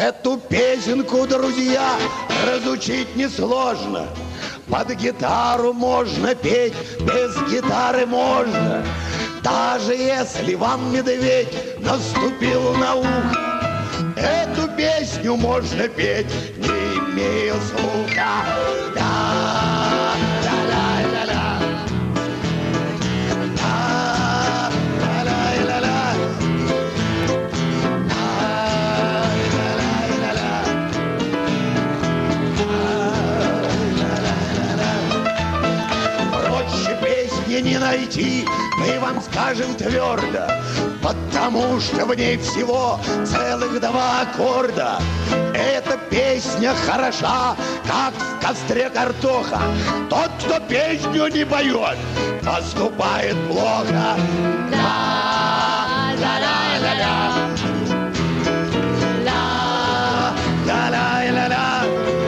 Эту песенку, друзья, разучить несложно. Под гитару можно петь, без гитары можно. Даже если вам медведь наступил на ухо, эту песню можно петь, не имея слуха. Не найти, мы вам скажем твердо, потому что в ней всего целых 2 аккорда. Эта песня хороша, как в костре картоха. Тот, кто песню не поет, поступает плохо. Ла-ла-ла-ла-ла. Ла-ла-ла-ла.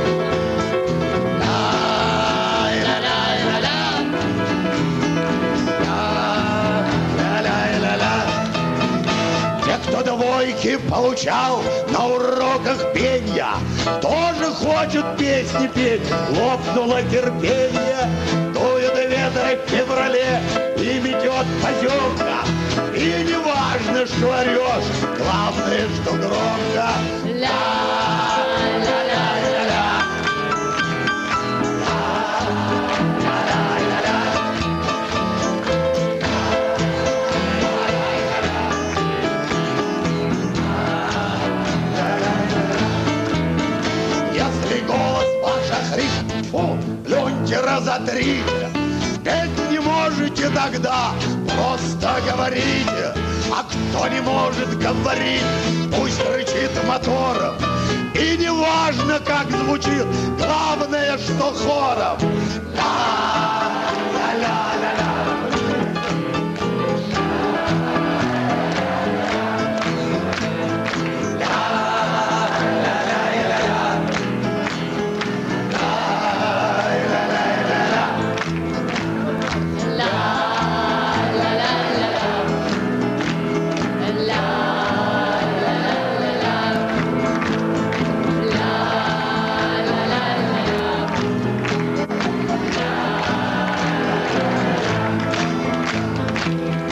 Кто двойки получал на уроках пения, тоже хочет песни петь. Лопнуло терпение, дует ветер в феврале и метет поземка. И не важно, что орешь, главное, что громко. Ла-ла-ла-ла-ла. Фу, плюньте раза 3. Петь не можете тогда, просто говорите. А кто не может говорить, пусть рычит мотором. И не важно, как звучит, главное, что хором.